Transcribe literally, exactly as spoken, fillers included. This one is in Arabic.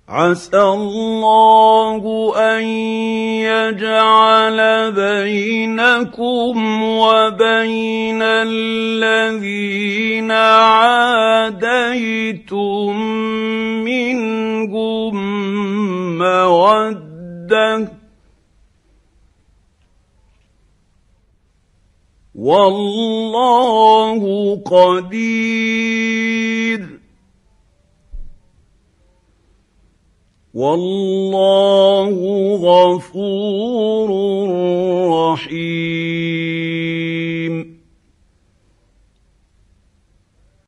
عسى الله أن يجعل بينكم وبين الذين عاديتم منهم مودة والله قدير والله غفور رحيم.